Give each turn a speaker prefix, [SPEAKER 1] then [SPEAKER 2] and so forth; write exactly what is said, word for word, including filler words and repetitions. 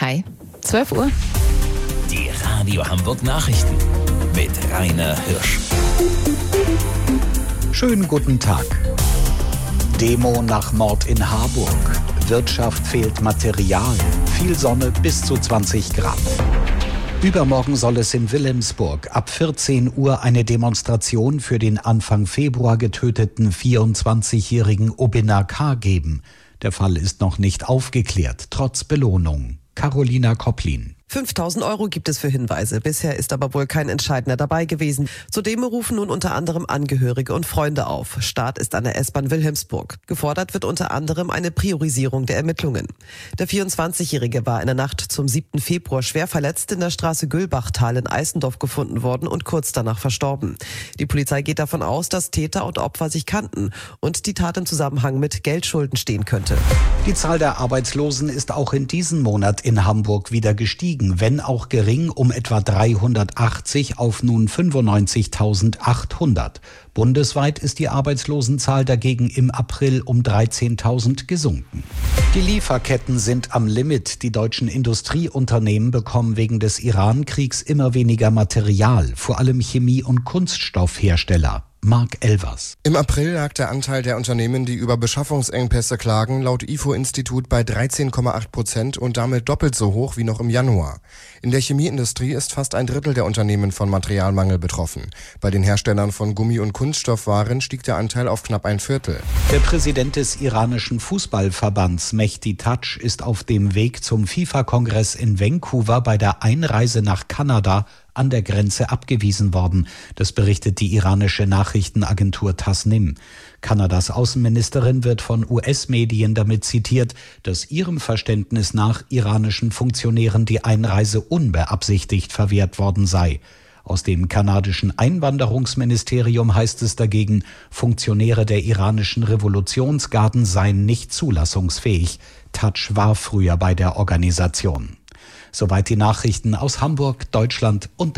[SPEAKER 1] Hi, zwölf Uhr.
[SPEAKER 2] Die Radio Hamburg Nachrichten mit Rainer Hirsch.
[SPEAKER 3] Schönen guten Tag. Demo nach Mord in Harburg. Wirtschaft fehlt Material. Viel Sonne bis zu zwanzig Grad. Übermorgen soll es in Wilhelmsburg ab vierzehn Uhr eine Demonstration für den Anfang Februar getöteten vierundzwanzigjährigen Obinna K. geben. Der Fall ist noch nicht aufgeklärt, trotz Belohnung. Carolina Kopplin.
[SPEAKER 4] fünftausend Euro gibt es für Hinweise. Bisher ist aber wohl kein Entscheidender dabei gewesen. Zudem rufen nun unter anderem Angehörige und Freunde auf. Start ist an der S-Bahn Wilhelmsburg. Gefordert wird unter anderem eine Priorisierung der Ermittlungen. Der vierundzwanzigjährige war in der Nacht zum siebten Februar schwer verletzt in der Straße Gülbachtal in Eisendorf gefunden worden und kurz danach verstorben. Die Polizei geht davon aus, dass Täter und Opfer sich kannten und die Tat im Zusammenhang mit Geldschulden stehen könnte.
[SPEAKER 3] Die Zahl der Arbeitslosen ist auch in diesem Monat in Hamburg wieder gestiegen, wenn auch gering, um etwa dreihundertachtzig auf nun fünfundneunzigtausendachthundert. Bundesweit ist die Arbeitslosenzahl dagegen im April um dreizehntausend gesunken. Die Lieferketten sind am Limit. Die deutschen Industrieunternehmen bekommen wegen des Iran-Kriegs immer weniger Material, vor allem Chemie- und Kunststoffhersteller. Mark Elvers.
[SPEAKER 5] Im April lag der Anteil der Unternehmen, die über Beschaffungsengpässe klagen, laut I F O-Institut bei dreizehn Komma acht Prozent und damit doppelt so hoch wie noch im Januar. In der Chemieindustrie ist fast ein Drittel der Unternehmen von Materialmangel betroffen. Bei den Herstellern von Gummi- und Kunststoffwaren stieg der Anteil auf knapp ein Viertel.
[SPEAKER 3] Der Präsident des iranischen Fußballverbands Mehdi Tach ist auf dem Weg zum FIFA-Kongress in Vancouver bei der Einreise nach Kanada an der Grenze abgewiesen worden. Das berichtet die iranische Nachrichtenagentur Tasnim. Kanadas Außenministerin wird von U S-Medien damit zitiert, dass ihrem Verständnis nach iranischen Funktionären die Einreise unbeabsichtigt verwehrt worden sei. Aus dem kanadischen Einwanderungsministerium heißt es dagegen, Funktionäre der iranischen Revolutionsgarden seien nicht zulassungsfähig. Tach war früher bei der Organisation. Soweit die Nachrichten aus Hamburg, Deutschland und